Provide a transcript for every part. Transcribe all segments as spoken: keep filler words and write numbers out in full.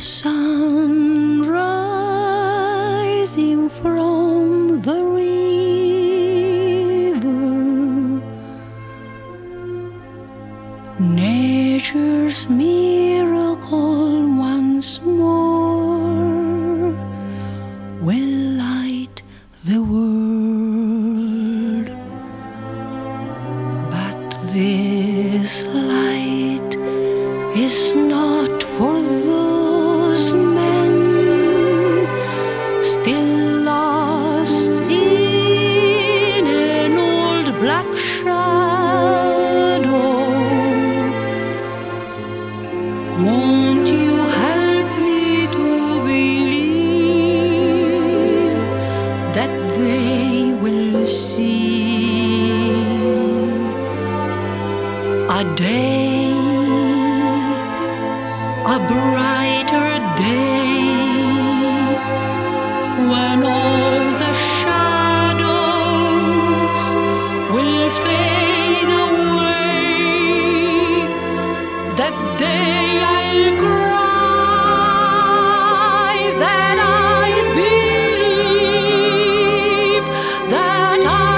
sun rising from the river, nature's miracle once more will light the world. But this light is not for those men still lost in an old black shadow. Won't you help me to believe that they will see a day, a brighter day, when all the shadows will fade away? That day I'll cry that I believe, that I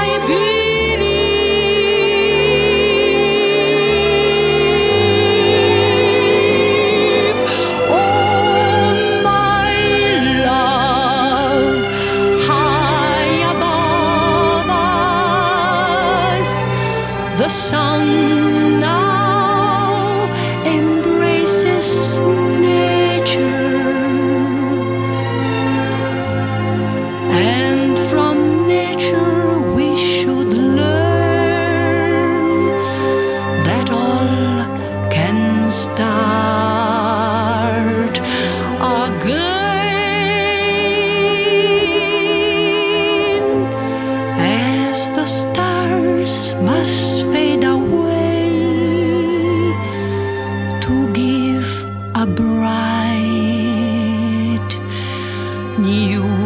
believe. Oh, my love, high above us, the sun now embraces nature, and from nature we should learn that all can start again, as the stars must fade away to give a bright new